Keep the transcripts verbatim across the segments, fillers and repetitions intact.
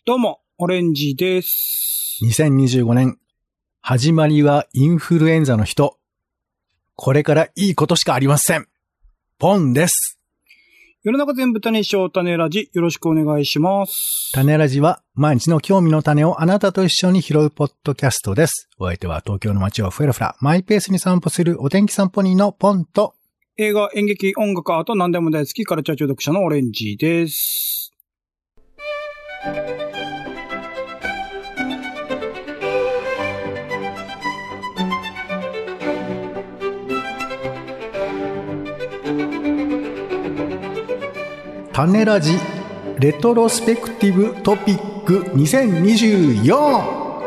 どうも、オレンジです。 にせんにじゅうごねん、始まりはインフルエンザの人。これからいいことしかありません。ポンです。 世の中全部種しよう種ラジ、よろしくお願いします。 種ラジは毎日の興味の種をあなたと一緒に拾うポッドキャストです。お相手は東京の街をふらふらマイペースに散歩するお天気散歩人のポンと、 映画、演劇、音楽、アート何でも大好きカルチャー中毒者のオレンジです。 種ラジレトロスペクティブトピックにせんにじゅうよん、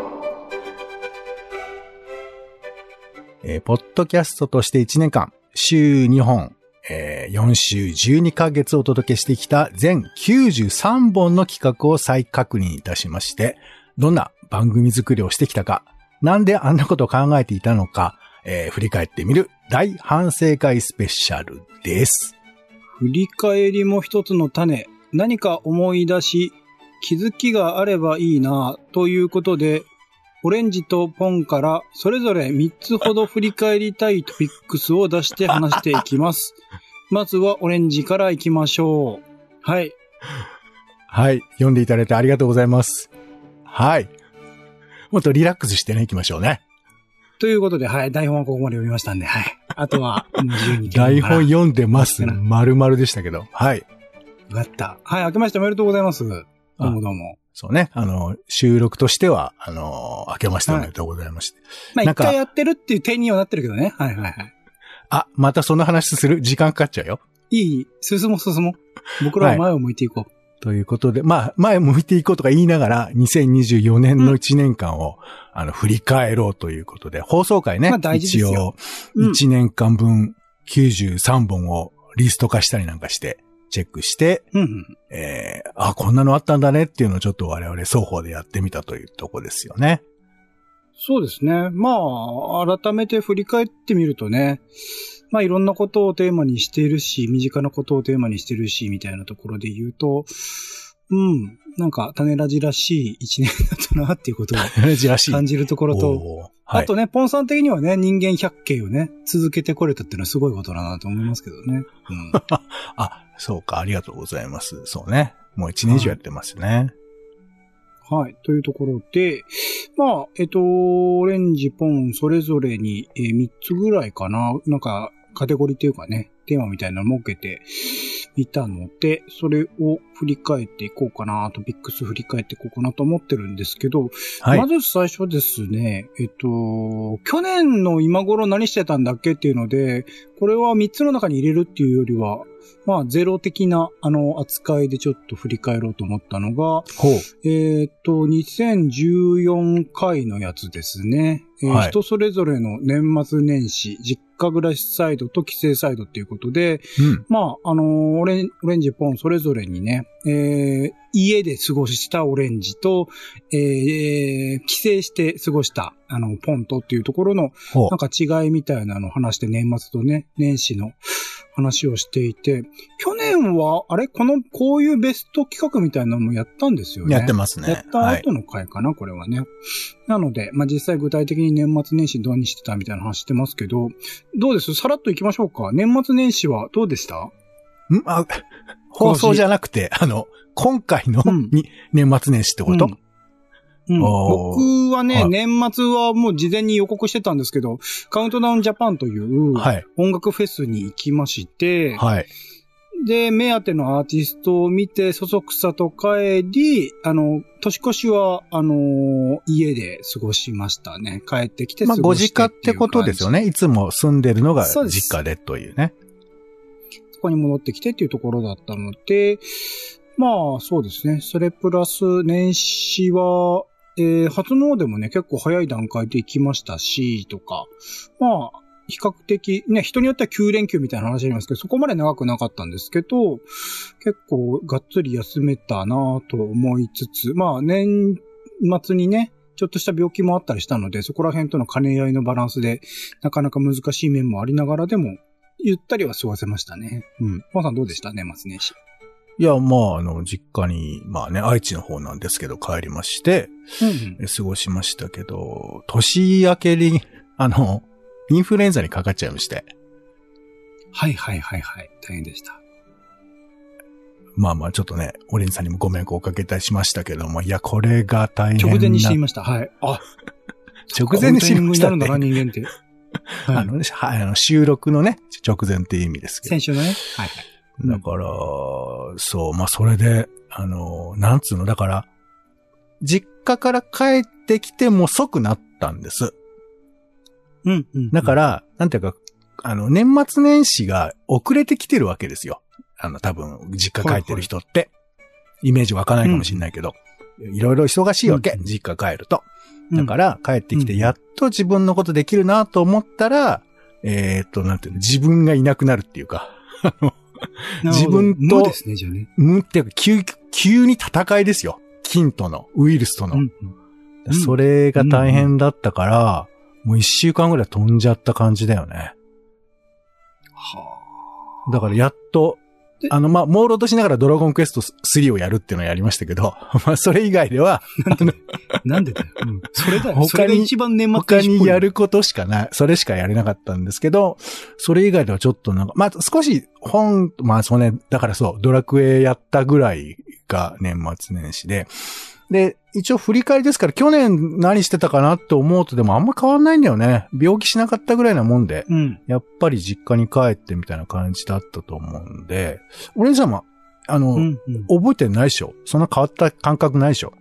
えー、ポッドキャストとしていちねんかん週にほん、えー、よん週じゅうにかげつお届けしてきた全きゅうじゅうさんぼんの企画を再確認いたしまして、どんな番組作りをしてきたか、なんであんなことを考えていたのか、えー、振り返ってみる大反省会スペシャルです。 振り返りも一つの種、何か思い出し、気づきがあればいいなということで、オレンジとポンからそれぞれみっつほど振り返りたいトピックスを出して話していきます。まずはオレンジからいきましょう。はい。 はい。読んでいただいてありがとうございます。はい。もっとリラックスしてね、いきましょうね。 ということで、はい。台本はここまで読みましたんで、はい。あとは、自由に台本読んでます。丸々でしたけど。はい。よかった。はい。明けましておめでとうございます。どうもどうも。 そうね。あの、収録としては、あの、明けましておめでとうございまして。 はい、まあ、一回やってるっていう点にはなってるけどね。はいはいはい。 あ、またその話する時間かかっちゃうよ。 いい、進もう進もう。僕らは前を向いていこう。はい、 ということで、まあ、前を向いていこうとか言いながら、にせんにじゅうよねんのいちねんかんを、うん、あの、振り返ろうということで、放送回ね、まあ、大事ですよ。一応、いちねんかんぶんきゅうじゅうさんぼんをリスト化したりなんかして、チェックして、うんうん、えー、あ、こんなのあったんだねっていうのをちょっと我々双方でやってみたというとこですよね。 そうですね。まあ、改めて振り返ってみるとね、まあいろんなことをテーマにしているし、身近なことをテーマにしているし、みたいなところで言うと、うん、なんか種ラジらしい一年だったなっていうことを感じるところと、はい、あとね、ポンさん的にはね、人間百景をね、続けてこれたっていうのはすごいことだなと思いますけどね。うん、 あ、そうか、ありがとうございます。そうね。もう一年以上やってますね。 はい、はい。というところで、まあ、えっと、オレンジ、ポン、それぞれに、えー、みっつぐらいかな、なんか、カテゴリーっていうかね、テーマみたいなのを設けてみたので、それを振り返っていこうかな、トピックス振り返っていこうかなと思ってるんですけど、はい、まず最初ですね、えっと、去年の今頃何してたんだっけっていうので、これはみっつの中に入れるっていうよりは、まあ、ゼロ的な、あの、扱いでちょっと振り返ろうと思ったのが、ほう。えっと、にせんじゅうよんかいのやつですね。えーはい、人それぞれの年末年始、実家暮らしサイドと帰省サイドっていうことで、うん、まあ、あのー、オレン、オレンジポンそれぞれにね、えー、家で過ごしたオレンジと、えー、帰省して過ごした、あの、ポンとっていうところの、なんか違いみたいなのを話して年末とね、年始の話をしていて、去年は、あれこの、こういうベスト企画みたいなのもやったんですよね。 やってますね。 やった後の回かな、はい、これはね。なので、まあ、実際具体的に年末年始どうにしてたみたいな話してますけど、どうですさらっと行きましょうか。年末年始はどうでしたんあ、放送じゃなくて、あの、今回の、うん、に年末年始ってこと、うんうん、僕はね、はい、年末はもう事前に予告してたんですけど、カウントダウンジャパンという音楽フェスに行きまして、はい、で、目当てのアーティストを見て、そそくさと帰り、あの、年越しは、あのー、家で過ごしましたね。帰ってきて過ごしてっていう感じ。まあ、ご実家ってことですよね。いつも住んでるのが実家でというね。 そこに戻ってきてっていうところだったので、まあ、そうですね。それプラス、年始は、えー、初詣もね、結構早い段階で行きましたし、とか、まあ、比較的、ね、人によってはきゅうれんきゅうみたいな話ありますけど、そこまで長くなかったんですけど、結構がっつり休めたなと思いつつ、まあ、年末にね、ちょっとした病気もあったりしたので、そこら辺との兼ね合いのバランスで、なかなか難しい面もありながらでも、ゆったりは過ごせましたね。うん。ポンさんどうでした年末年始。 いや、まあ、あの、実家に、まあね、愛知の方なんですけど、帰りまして、うんうん、過ごしましたけど、年明けに、あの、インフルエンザにかかっちゃいまして。 はいはいはいはい。大変でした。 まあまあ、ちょっとね、オレンジさんにもご迷惑をおかけいたしましたけども、いや、これが大変な。 直前に知りました。はい。あ、 直前に知りましたって。 こういうタイミングになるんだな、人間って。 はい、あのね、あの収録のね、直前っていう意味ですけど。 先週のね。はいはい。 だから、うん、そう、まあそれで、あの、なんつうの、だから、実家から帰ってきても即なったんです。 うん、うん、うん。 だから、なんていうか、あの、年末年始が遅れてきてるわけですよ。あの、多分、実家帰ってる人って。はいはい、イメージ湧かないかもしれないけど、うん、いろいろ忙しいわけ、うん、実家帰ると。だから、帰ってきて、やっと自分のことできるなと思ったら、うん、えー、っと、なんていうの、自分がいなくなるっていうか、あの、自分と、 無ですね、じゃあね。 無っていうか、急、急に戦いですよ。菌との、ウイルスとの。うんうん、それが大変だったから、うんうん、もう一週間ぐらい飛んじゃった感じだよね。はあ。だからやっと、あの、まあ、朦朧としながらドラゴンクエストスリーをやるっていうのをやりましたけど、まあ、それ以外では、 なんでだよ。うん、それだよ。それが一番年末他にやることしかない。それしかやれなかったんですけど、それ以外ではちょっとなんか、まあ、少し本、まあ、そうね、だからそう、ドラクエやったぐらいが年末年始で、で、一応振り返りですから、去年何してたかなって思うとでもあんま変わんないんだよね。病気しなかったぐらいなもんで、うん、やっぱり実家に帰ってみたいな感じだったと思うんで、お姉様、あの、うんうん、覚えてないでしょ？そんな変わった感覚ないでしょ？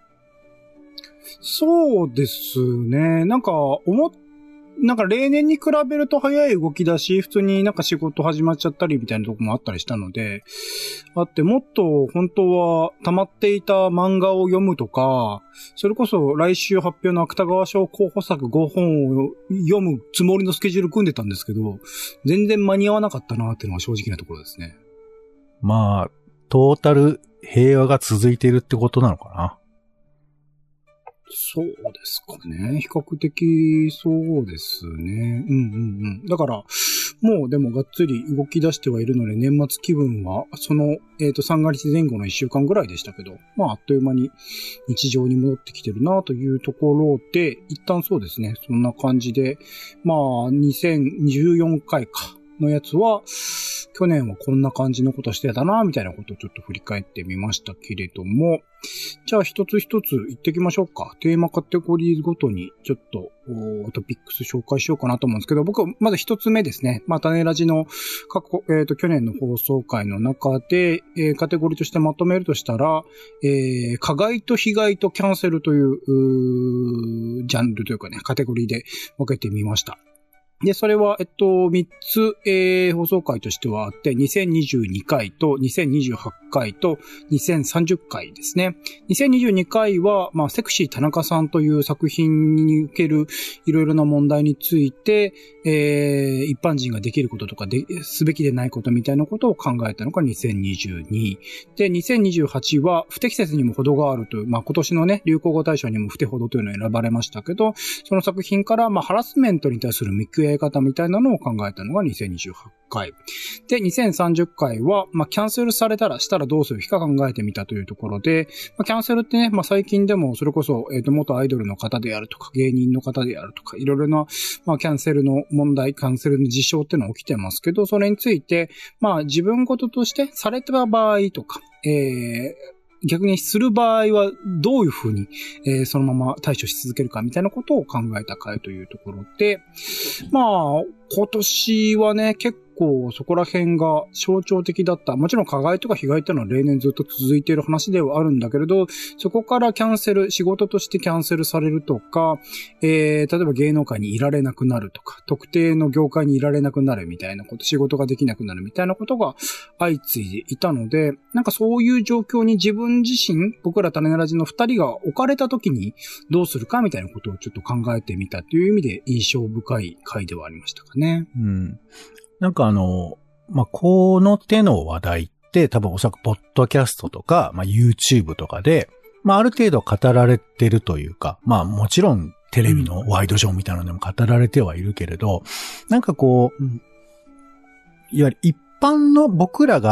そうですね。なんか、思っなんか例年に比べると早い動きだし、普通になんか仕事始まっちゃったりみたいなとこもあったりしたので、あってもっと本当は溜まっていた漫画を読むとか、それこそ来週発表の芥川賞候補作ごほんを読むつもりのスケジュール組んでたんですけど、全然間に合わなかったなっていうのが正直なところですね。 まあ、トータル平和が続いているってことなのかな。 そうですかね。比較的そうですね。うんうんうん。だから、もうでもがっつり動き出してはいるので、年末気分は、その、えっと、三が日前後の一週間ぐらいでしたけど、まあ、あっという間に日常に戻ってきてるなというところで、一旦そうですね。そんな感じで、まあ、にせんじゅうよんかいか。のやつは、去年はこんな感じのことしてたな、みたいなことをちょっと振り返ってみましたけれども、じゃあ一つ一つ言ってきましょうか。テーマカテゴリーごとにちょっとトピックス紹介しようかなと思うんですけど、僕はまず一つ目ですね。まあ、種ラジの過去、えっと、去年の放送回の中で、えー、カテゴリーとしてまとめるとしたら、えー、加害と被害とキャンセルという、うージャンルというかね、カテゴリーで分けてみました。で、それは、えっと、三つ、えー、放送回としてはあって、にせんにじゅうにかいとにせんにじゅうはちかいとにせんさんじゅっかいですね。にせんにじゅうにかいは、まあ、セクシー田中さんという作品におけるいろいろな問題について、えー、一般人ができることとかで、すべきでないことみたいなことを考えたのがにせんにじゅうに。で、にせんにじゅうはちは、不適切にも程があるという、まあ、今年のね、流行語大賞にも不適程というのを選ばれましたけど、その作品から、まあ、ハラスメントに対する見極めやり方みたいなのを考えたのがにせんにじゅうはちかい。で、にせんさんじゅっかいは、まあ、キャンセルされたらしたらどうするか考えてみたというところで、まあ、キャンセルってね、まあ、最近でもそれこそ、えっと、元アイドルの方であるとか、芸人の方であるとか、いろいろな、まあ、キャンセルの問題、キャンセルの事象っていうのが起きてますけど、それについて、まあ、自分事としてされた場合とか、えー、逆にする場合はどういうふうに、えー、そのまま対処し続けるかみたいなことを考えた回というところで、まあ、今年はね、結構そこら辺が象徴的だった。もちろん加害とか被害っていうのは例年ずっと続いている話ではあるんだけれど、そこからキャンセル、仕事としてキャンセルされるとか、えー、例えば芸能界にいられなくなるとか、特定の業界にいられなくなるみたいなこと、仕事ができなくなるみたいなことが相次いでいたので、なんかそういう状況に自分自身、僕ら種ラジの二人が置かれた時にどうするかみたいなことをちょっと考えてみたという意味で印象深い回ではありましたかね。 うん。なんかあの、まあ、この手の話題って多分おそらくポッドキャストとか、まあ、YouTube とかで、まあ、ある程度語られてるというか、まあ、もちろんテレビのワイドショーみたいなのでも語られてはいるけれど、なんかこう、いわゆる一般の僕らが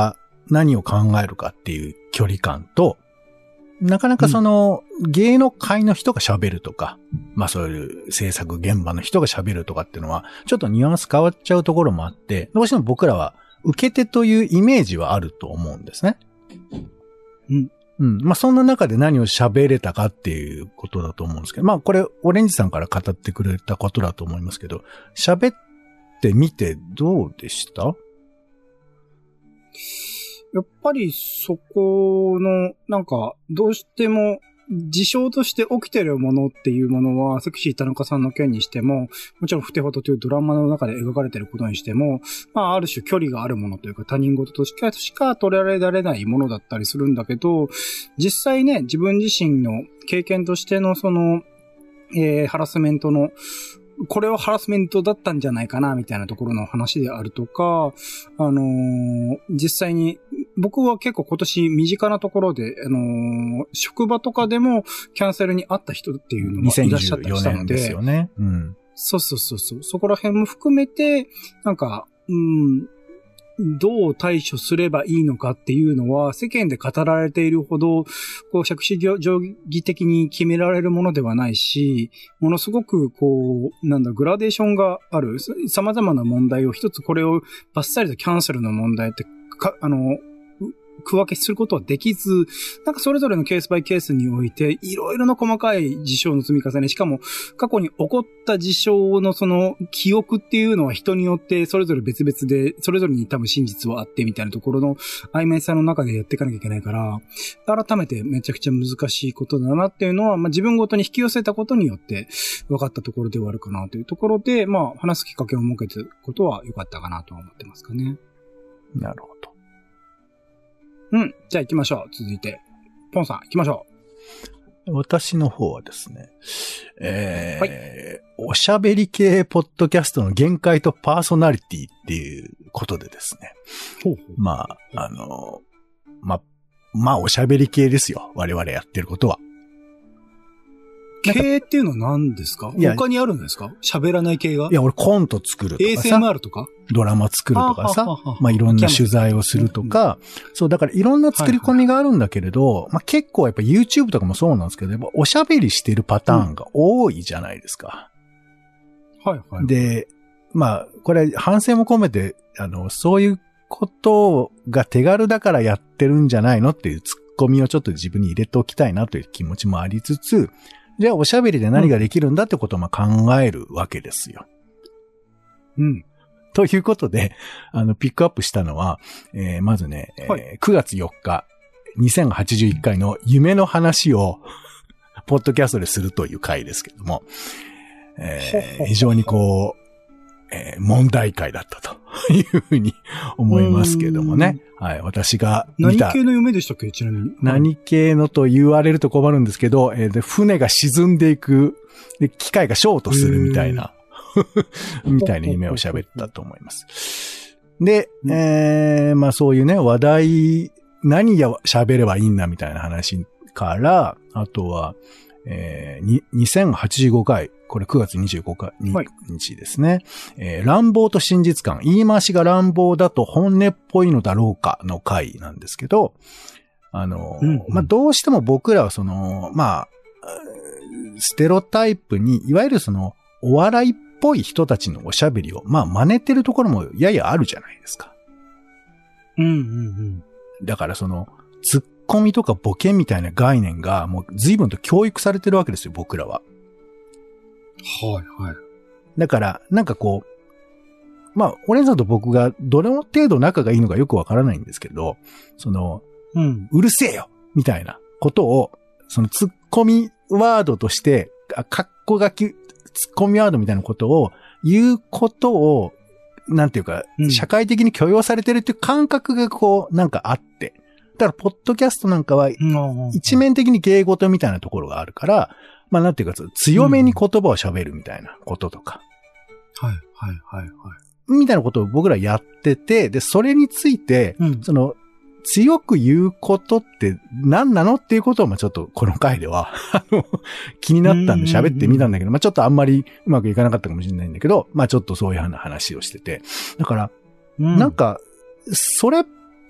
何を考えるかっていう距離感と、なかなかその、うん、芸能界の人が喋るとか、まあそういう制作現場の人が喋るとかっていうのは、ちょっとニュアンス変わっちゃうところもあって、どうしても僕らは受け手というイメージはあると思うんですね。 うん。 うん。まあそんな中で何を喋れたかっていうことだと思うんですけど、まあこれ、オレンジさんから語ってくれたことだと思いますけど、喋ってみてどうでした？ やっぱりそこの、なんか、どうしても、事象として起きてるものっていうものは、セクシー田中さんの件にしても、もちろんふてほとというドラマの中で描かれてることにしても、まあ、ある種距離があるものというか、他人事としか、しか捉えられないものだったりするんだけど、実際ね、自分自身の経験としてのその、えー、ハラスメントの、これはハラスメントだったんじゃないかな、みたいなところの話であるとか、あのー、実際に、僕は結構今年身近なところで、あのー、職場とかでもキャンセルにあった人っていうのもいらっしゃったりしたので。にせんじゅうよねんですよね。うん。 そうそうそうそう。そこら辺も含めて、なんか、うん、どう対処すればいいのかっていうのは世間で語られているほどこう杓子定規的に決められるものではないし、ものすごくこうなんだグラデーションがある様々な問題を一つこれをバッサリとキャンセルの問題ってかあの区分けすることはできず、なんかそれぞれのケースバイケースにおいて、いろいろな細かい事象の積み重ね、しかも過去に起こった事象のその記憶っていうのは人によってそれぞれ別々で、それぞれに多分真実はあってみたいなところの曖昧さの中でやっていかなきゃいけないから、改めてめちゃくちゃ難しいことだなっていうのは、まあ自分ごとに引き寄せたことによって分かったところではあるかなというところで、まあ話すきっかけを設けてることは良かったかなとは思ってますかね。 なるほど。 うん。じゃあ行きましょう。続いて。ポンさん行きましょう。私の方はですね、えーはい、 おしゃべり系ポッドキャストの限界とパーソナリティっていうことでですね。 ほうほうまあ、あの、ま、まあおしゃべり系ですよ。我々やってることは。 系っていうのは何ですか？他にあるんですか？喋らない系が？ いや、俺コント作るとかさ。 エーエスエムアール とかドラマ作るとかさ。まあいろんな取材をするとか。そう、だからいろんな作り込みがあるんだけれど、はいはい、まあ結構やっぱ YouTube とかもそうなんですけど、やっぱおしゃべりしてるパターンが多いじゃないですか。 うん、はいはい。 で、まあこれ反省も込めて、あの、そういうことが手軽だからやってるんじゃないのっていうツッコミをちょっと自分に入れておきたいなという気持ちもありつつ、じゃあおしゃべりで何ができるんだってことをまあ考えるわけですよ。 うん。 ということで、あの、ピックアップしたのは、えー、まずね、はいえー、くがつよっか、にせんはちじゅういっかいの夢の話を、ポッドキャストでするという回ですけども、えー、非常にこう、えー、問題回だったというふうに思いますけどもね。はい。私が見た。 何系の夢でしたっけちなみに。 何系のと言われると困るんですけど、えー、で船が沈んでいく、で機械がショートするみたいな、みたいな夢を喋ったと思います。で、えー、まあそういうね、話題、何や喋ればいいんだみたいな話から、あとは、えー、にせんはちじゅうごかい、これくがつにじゅうごにちですね。はいえー、乱暴と真実感、言い回しが乱暴だと本音っぽいのだろうかの回なんですけど、あの、うんうん、まあ、どうしても僕らはその、まあ、ステロタイプに、いわゆるその、お笑いっぽい人たちのおしゃべりを、まあ、真似てるところもややあるじゃないですか。 うんうんうん。 だからその、ツッコミとかボケみたいな概念がもう随分と教育されてるわけですよ、僕らは。 はいはい。 だから、なんかこう、まあ、オレンさんと僕がどれ程度仲がいいのかよくわからないんですけど、その、うん、うるせえよみたいなことを、そのツッコミワードとして、かっこ書き、ツッコミワードみたいなことを言うことを、なんていうか、うん、社会的に許容されてるっていう感覚がこう、なんかあって、だから、ポッドキャストなんかは、一面的に芸事みたいなところがあるから、まあ、なんていうか、強めに言葉を喋るみたいなこととか。 はい、はい、はい、はい。 みたいなことを僕らやってて、で、それについて、うん、その、強く言うことって何なのっていうことを、まあ、ちょっとこの回では、あの、気になったんで喋ってみたんだけど、まあ、ちょっとあんまりうまくいかなかったかもしれないんだけど、まあ、ちょっとそういう話をしてて。だから、うん、なんか、それっ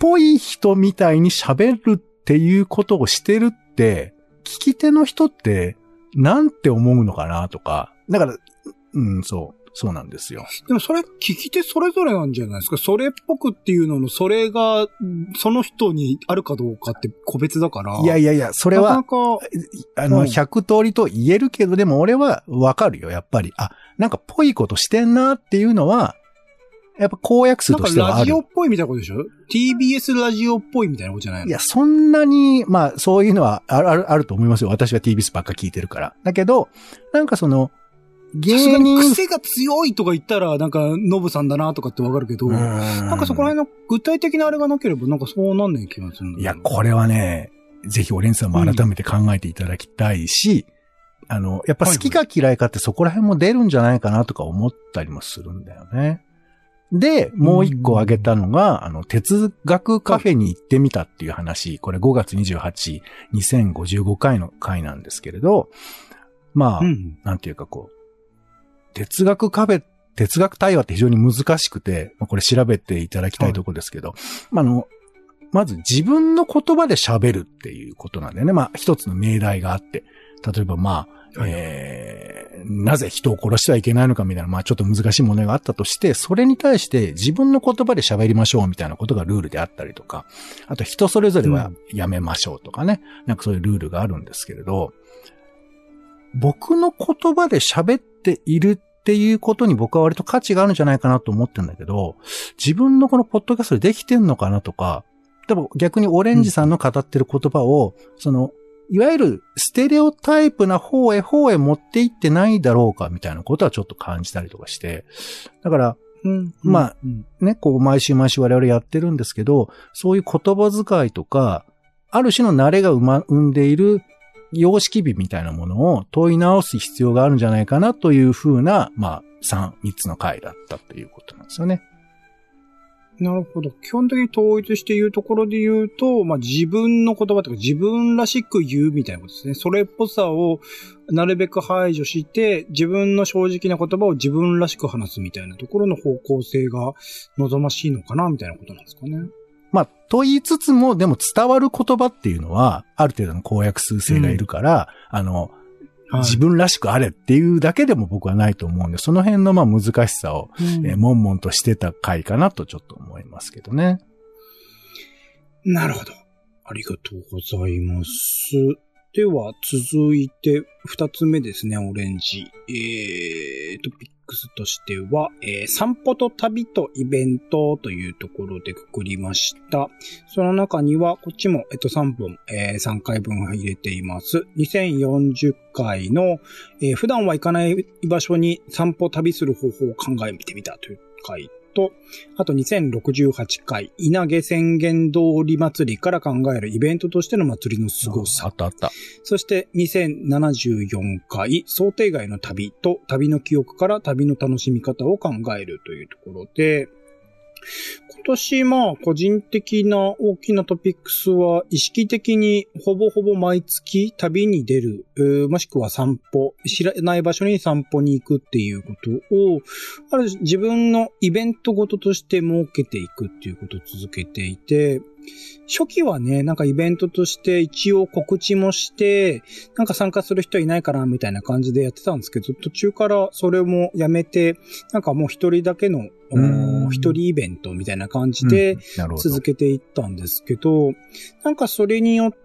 ぽい人みたいに喋るっていうことをしてるって、聞き手の人って、なんて思うのかなとか。だから、うん、そう。そうなんですよ。 でもそれ、聞き手それぞれなんじゃないですか。それっぽくっていうのの、それが、その人にあるかどうかって個別だから。 いやいやいや、それは、 なかなかあの、ひゃく通りと言えるけど、でも俺はわかるよ、やっぱり。あ、なんかぽいことしてんなっていうのは、やっぱ公約数としてはある。 なんかラジオっぽいみたいなことでしょ？ ティービーエス ラジオっぽいみたいなことじゃないの？ いや、そんなに、まあ、そういうのはある、ある、あると思いますよ。私は ティービーエス ばっか聞いてるから。だけど、なんかその、 芸人。癖が強いとか言ったら、なんか、ノブさんだなとかってわかるけど、なんかそこら辺の具体的なあれがなければ、なんかそうなんない気がするんだ。 いや、これはね、ぜひオレンジさんも改めて考えていただきたいし、うん、あの、やっぱ好きか嫌いかってそこら辺も出るんじゃないかなとか思ったりもするんだよね。で、もう一個挙げたのが、うん、あの、哲学カフェに行ってみたっていう話、これごがつにじゅうはち、にせんごじゅうごかいの回なんですけれど、まあ、うん、なんていうかこう、哲学カフェ、哲学対話って非常に難しくて、これ調べていただきたいところですけど、はい、まあ、あの、まず自分の言葉で喋るっていうことなんだよね。まあ、一つの命題があって、例えばまあ、はい、えー、なぜ人を殺してはいけないのかみたいな、まあちょっと難しい問題があったとして、それに対して自分の言葉で喋りましょうみたいなことがルールであったりとか、あと人それぞれはやめましょうとかね、うん、なんかそういうルールがあるんですけれど、僕の言葉で喋っているっていうことに僕は割と価値があるんじゃないかなと思ってるんだけど、自分のこのポッドキャストでできてんのかなとか、でも逆にオレンジさんの語ってる言葉を、うん、その、いわゆるステレオタイプな方へ方へ持っていってないだろうかみたいなことはちょっと感じたりとかして、だから、うん、まあ、うん、ね、こう毎週毎週我々やってるんですけど、そういう言葉遣いとか、ある種の慣れが生ま、生んでいる様式美みたいなものを問い直す必要があるんじゃないかなというふうな、まあ、三、三つの回だったということなんですよね。 なるほど。基本的に統一して言うところで言うと、まあ自分の言葉とか自分らしく言うみたいなことですね。それっぽさをなるべく排除して、自分の正直な言葉を自分らしく話すみたいなところの方向性が望ましいのかなみたいなことなんですかね。 まあ、と言いつつも、でも伝わる言葉っていうのは、ある程度の公約数性がいるから、うん、あの、はい、自分らしくあれっていうだけでも僕はないと思うんで、その辺のまあ難しさを、うんえー、悶々としてた回かなとちょっと思いますけどね。 なるほど。ありがとうございます。では、続いて、二つ目ですね、オレンジ。えー、トピックスとしては、えー、散歩と旅とイベントというところでくくりました。その中には、こっちも、えっと、さんぼん、えー、さんかいぶん入れています。にせんよんじゅっかいの、えー、普段は行かない場所に散歩旅する方法を考えてみたという回と、あとにせんろくじゅうはちかい、稲毛宣言通り祭りから考えるイベントとしての祭りの凄さ。 あったあった。 そしてにせんななじゅうよんかい、想定外の旅と旅の記憶から旅の楽しみ方を考えるというところで、今年まあ個人的な大きなトピックスは意識的にほぼほぼ毎月旅に出る、もしくは散歩、知らない場所に散歩に行くっていうことを、ある自分のイベントごととして設けていくっていうことを続けていて、初期はね、なんかイベントとして一応告知もして、なんか参加する人いないかなみたいな感じでやってたんですけど、途中からそれもやめて、なんかもう一人だけの一人イベントみたいな感じで続けていったんですけど、うん、なんかそれによって、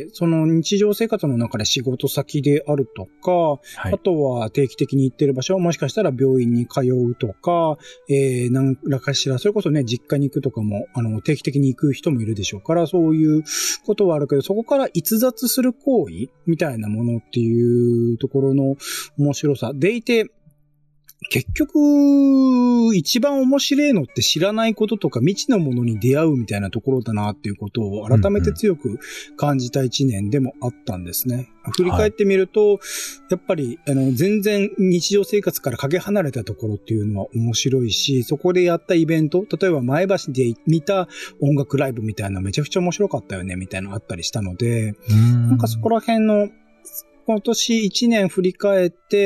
その日常生活の中で仕事先であるとか、はい、あとは定期的に行ってる場所、もしかしたら病院に通うとか、えー、何らかしら、それこそね、実家に行くとかも、あの、定期的に行く人もいるでしょうから、そういうことはあるけど、そこから逸脱する行為みたいなものっていうところの面白さでいて、結局、一番面白いのって知らないこととか未知のものに出会うみたいなところだなっていうことを改めて強く感じた一年でもあったんですね。うんうん、振り返ってみると、はい、やっぱりあの全然日常生活からかけ離れたところっていうのは面白いし、そこでやったイベント、例えば前橋で見た音楽ライブみたいなめちゃくちゃ面白かったよねみたいなのあったりしたので、んなんかそこら辺の今年一年振り返って、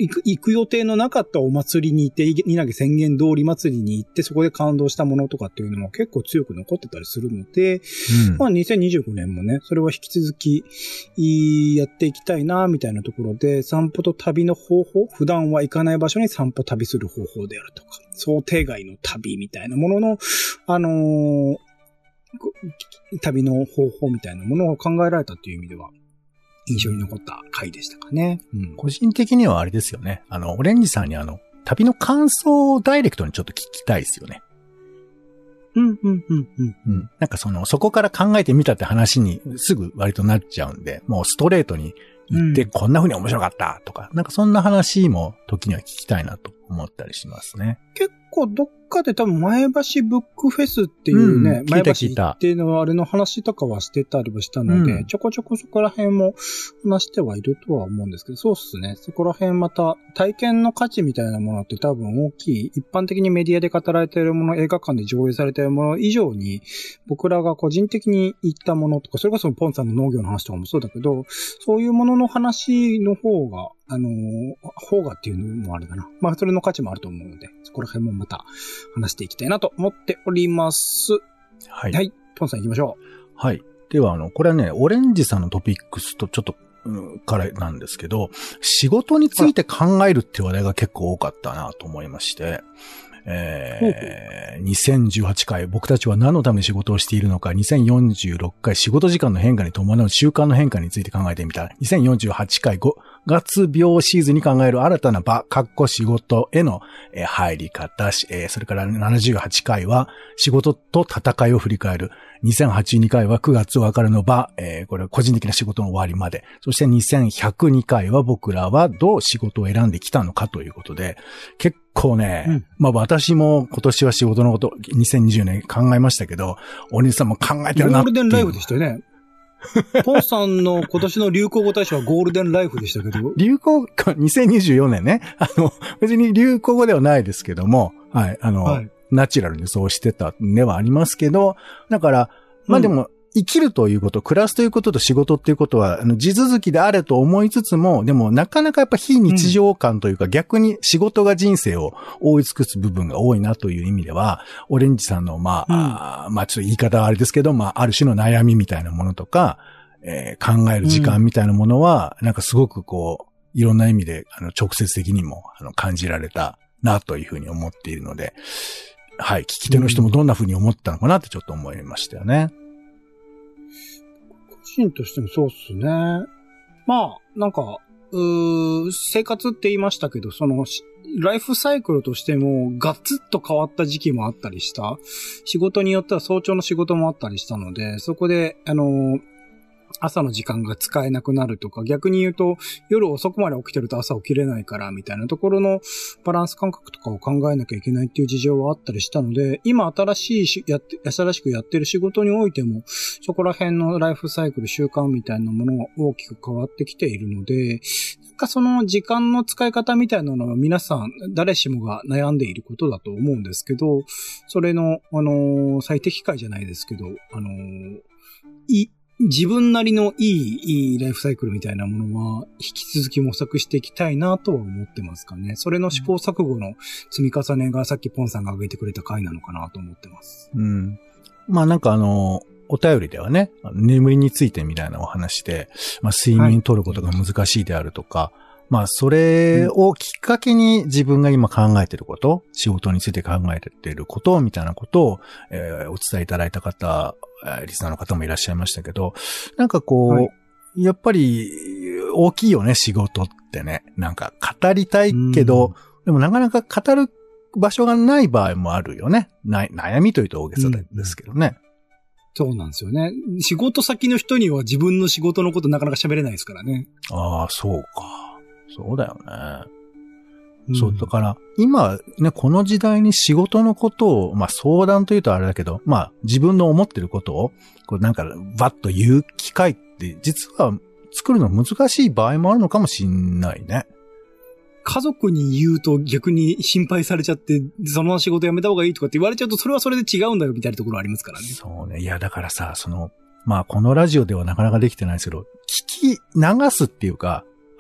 行く、行く予定のなかったお祭りに行って、稲毛浅間通り祭りに行って、そこで感動したものとかっていうのも結構強く残ってたりするので、うん、まあにせんにじゅうごねんもね、それは引き続き、やっていきたいな、みたいなところで、散歩と旅の方法、普段は行かない場所に散歩旅する方法であるとか、想定外の旅みたいなものの、あのー、旅の方法みたいなものを考えられたっていう意味では、印象に残った回でしたかね。 うん、個人的にはあれですよね。あの、オレンジさんにあの、旅の感想をダイレクトにちょっと聞きたいですよね。 うん、うん、うん、うん。うん。 なんかその、そこから考えてみたって話にすぐ割となっちゃうんで、もうストレートに言ってこんな風に面白かったとか、うん、なんかそんな話も時には聞きたいなと思ったりしますね。 結構どっかで多分前橋ブックフェスっていうね、うん、前橋っていうのはあれの話とかはしてたりもしたので、うん、ちょこちょこそこら辺も話してはいるとは思うんですけど、そうっすね。そこら辺また体験の価値みたいなものって多分大きい、一般的にメディアで語られているもの、映画館で上映されているもの以上に、僕らが個人的に言ったものとか、それこそポンさんの農業の話とかもそうだけど、そういうものの話の方が、あのー、方がっていうのもあれだな。まあ、それの価値もあると思うので、そこら辺もまた話していきたいなと思っております。はい。はい。ポンさん行きましょう。 はい。では、あの、これはね、オレンジさんのトピックスとちょっと、うん、からなんですけど、仕事について考えるって話題が結構多かったなと思いまして、えー、にせんじゅうはちかい、僕たちは何のために仕事をしているのか、にせんよんじゅうろっかい、仕事時間の変化に伴う習慣の変化について考えてみた。にせんよんじゅうはちかい、ごがつ病シーズンに考える新たな場、かっこ仕事への、えー、入り方、えー、それからななじゅうはちかいは仕事と戦いを振り返る。にせんはちじゅうにかいはくがつ別れの場、えー、これは個人的な仕事の終わりまで。そしてにせんひゃくにかいは僕らはどう仕事を選んできたのかということで、結構ね、うん、まあ私も今年は仕事のこと、にせんにじゅうねん考えましたけど、お兄さんも考えてるなっていう。 ゴールデンライフでしたよね。ポンさんの今年の流行語大賞はゴールデンライフでしたけど。 流行語、にせんにじゅうよねんね。あの、別に流行語ではないですけども、はい、あの、はい、ナチュラルにそうしてたんではありますけど、だから、まあでも、生きるということ、暮らすということと仕事っていうことは、あの、地続きであれと思いつつも、でもなかなかやっぱ非日常感というか、うん、逆に仕事が人生を覆い尽くす部分が多いなという意味では、オレンジさんの、まあ、うん、あまあちょっと言い方はあれですけど、まあ、ある種の悩みみたいなものとか、えー、考える時間みたいなものは、うん、なんかすごくこう、いろんな意味で、あの、直接的にも、あの、感じられたなというふうに思っているので、はい、聞き手の人もどんなふうに思ったのかなってちょっと思いましたよね。 個人としてもそうっすね。まあ、なんか、うー、生活って言いましたけど、その、ライフサイクルとしてもガツッと変わった時期もあったりした。仕事によっては早朝の仕事もあったりしたので、そこで、あの、朝の時間が使えなくなるとか、逆に言うと夜遅くまで起きてると朝起きれないからみたいなところのバランス感覚とかを考えなきゃいけないっていう事情はあったりしたので、今新しいしやって、新しくやってる仕事においても、そこら辺のライフサイクル、習慣みたいなものが大きく変わってきているので、なんかその時間の使い方みたいなのは皆さん、誰しもが悩んでいることだと思うんですけど、それの、あのー、最適解じゃないですけど、あのー、い、自分なりのいい、いいライフサイクルみたいなものは引き続き模索していきたいなとは思ってますかね。それの試行錯誤の積み重ねがさっきポンさんが挙げてくれた回なのかなと思ってます。 うん。まあなんかあの、お便りではね、眠りについてみたいなお話で、まあ睡眠取ることが難しいであるとか、はい、まあそれをきっかけに自分が今考えていること、仕事について考えていることみたいなことを、えー、お伝えいただいた方、リスナーの方もいらっしゃいましたけど、なんかこう、はい、やっぱり大きいよね、仕事ってね。なんか語りたいけど、でもなかなか語る場所がない場合もあるよね。な悩みというと大げさですけどね、 うん。そうなんですよね。仕事先の人には自分の仕事のことなかなか喋れないですからね。 ああ、そうか。そうだよね。そう、だから、今、ね、この時代に仕事のことを、まあ相談というとあれだけど、まあ自分の思ってることを、こうなんか、バッと言う機会って、実は作るの難しい場合もあるのかもしんないね。 家族に言うと逆に心配されちゃって、その仕事辞めた方がいいとかって言われちゃうと、それはそれで違うんだよみたいなところありますからね。 そうね。いや、だからさ、その、まあこのラジオではなかなかできてないですけど、聞き流すっていうか、あの、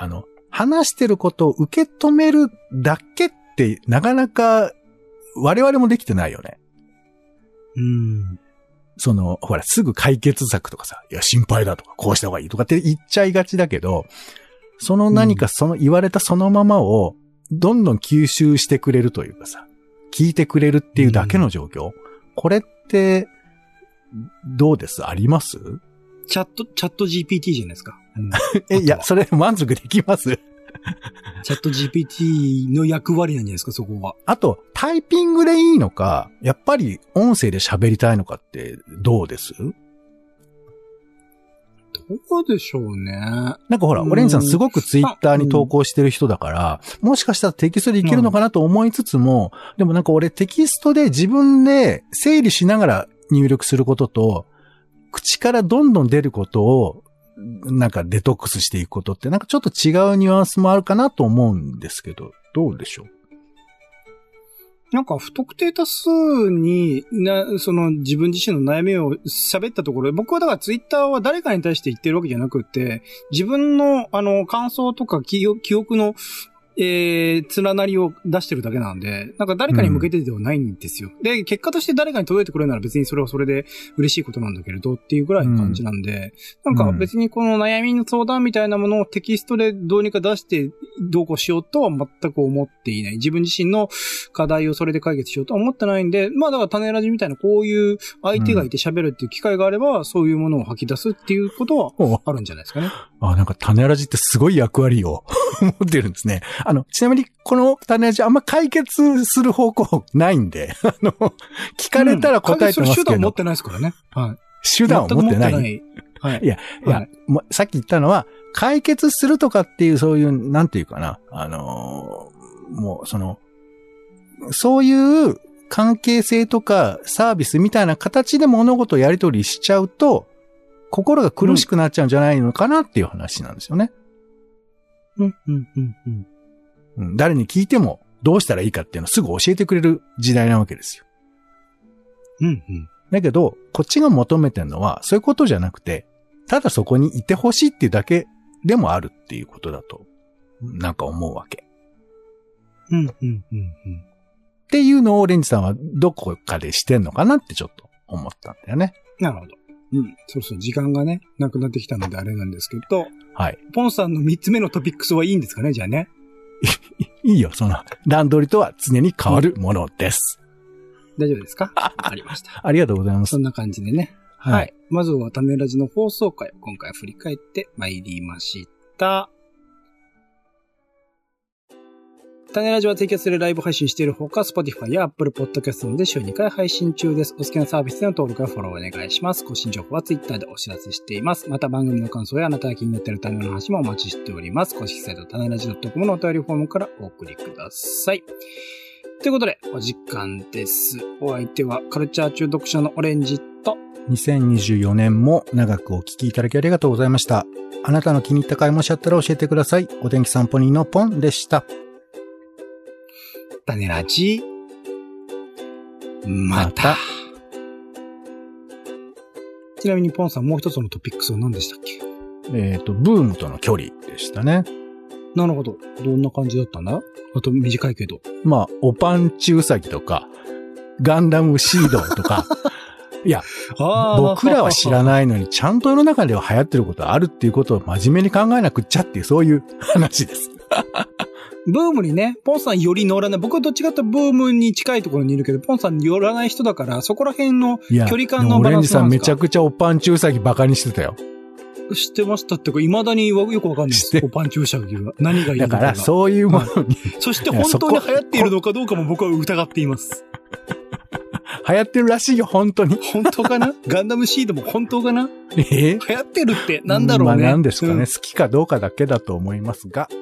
話してることを受け止めるだけってなかなか我々もできてないよね。 うん。 その、ほら、すぐ解決策とかさ、いや、心配だとか、こうした方がいいとかって言っちゃいがちだけど、その何かその言われたそのままを、どんどん吸収してくれるというかさ、聞いてくれるっていうだけの状況。うん、これって、どうですあります？ チャット、チャット ジーピーティー じゃないですか。 うん、え、いや、それ満足できますチャット ジーピーティー の役割なんじゃないですか、そこは。 あと、タイピングでいいのか、やっぱり音声で喋りたいのかってどうです？ どうでしょうね。 なんかほら、オレンジさんすごくツイッターに投稿してる人だから、うん、もしかしたらテキストでいけるのかなと思いつつも、うん、でもなんか俺テキストで自分で整理しながら入力することと、口からどんどん出ることを、なんかデトックスしていくことってなんかちょっと違うニュアンスもあるかなと思うんですけど、どうでしょう？ なんか不特定多数にな、その自分自身の悩みを喋ったところで、僕はだからツイッターは誰かに対して言ってるわけじゃなくて、自分のあの感想とか記憶のえー、連なりを出してるだけなんで、なんか誰かに向けてではないんですよ。うん、で、結果として誰かに届いてくれるなら別にそれはそれで嬉しいことなんだけれどっていうぐらいの感じなんで、うん、なんか別にこの悩みの相談みたいなものをテキストでどうにか出してどうこうしようとは全く思っていない。自分自身の課題をそれで解決しようとは思ってないんで、まあだから種ラジみたいなこういう相手がいて喋るっていう機会があれば、そういうものを吐き出すっていうことはあるんじゃないですかね。 あ、なんか種ラジってすごい役割を持ってるんですね。あの、ちなみに、この種ラジあんま解決する方向ないんで、あの、聞かれたら答えてますけど。うん、解決する手段持ってないですからね。はい。 手段を持ってない。ないはい。いや、いや、はい、もうさっき言ったのは、解決するとかっていう、そういう、なんていうかな、あのー、もう、その、そういう関係性とかサービスみたいな形で物事をやり取りしちゃうと、心が苦しくなっちゃうんじゃないのかなっていう話なんですよね。 うん、うん、うん、うん。 うん、誰に聞いてもどうしたらいいかっていうのをすぐ教えてくれる時代なわけですよ。 うんうん。 だけど、こっちが求めてるのはそういうことじゃなくて、ただそこにいてほしいっていうだけでもあるっていうことだと、なんか思うわけ。 うんうんうんうん。 っていうのをオレンジさんはどこかでしてんのかなってちょっと思ったんだよね。 なるほど。うん。そうそう、時間がね、なくなってきたのであれなんですけど。 はい。 ポンさんの三つ目のトピックスはいいんですかね、じゃあね。 いいよ、その、段取りとは常に変わるものです。 大丈夫ですか？ありました。 ありがとうございます。 そんな感じでね。はい。はい、まずは種ラジの放送回を今回振り返って参りました。種ラジは提供するライブ配信しているほか、Spotify や Apple Podcast などで週にかい配信中です。お好きなサービスでの登録やフォローお願いします。更新情報は Twitter でお知らせしています。また番組の感想やあなたが気になっている種の話もお待ちしております。公式サイト種ラジ .com のお便りフォームからお送りください。ということで、お時間です。お相手はカルチャー中毒者のオレンジと、 にせんにじゅうよねんも長くお聞きいただきありがとうございました。あなたの気に入った回もしあったら教えてください。お天気散歩人のポンでした。 種ラジ、また。またちなみにポンさんもう一つのトピックスは何でしたっけ？ えっと、ブームとの距離でしたね。 なるほど。どんな感じだったんだ？あと短いけど。 まあ、おパンチウサギとか、ガンダムシードとか、いや、僕らは知らないのに、ちゃんと世の中では流行ってることがあるっていうことを真面目に考えなくっちゃっていう、そういう話です。 ブームにね、ポンさんより乗らない。僕はどっちかというとブームに近いところにいるけど、ポンさん寄らない人だから、そこら辺の距離感のバランスなんですか？オレンジさんめちゃくちゃおパンチウサギバカにしてたよ。 知ってましたってか、未だによくわかんないです。おパンチウサギは。何がいいのか。 だから、そういうものに、はい。 そして本当に流行っているのかどうかも僕は疑っています。 流行ってるらしいよ、本当に。 本当かな？ガンダムシードも本当かな？ えー、 流行ってるってなんだろうね。 まあ何ですかね、うん、好きかどうかだけだと思いますが。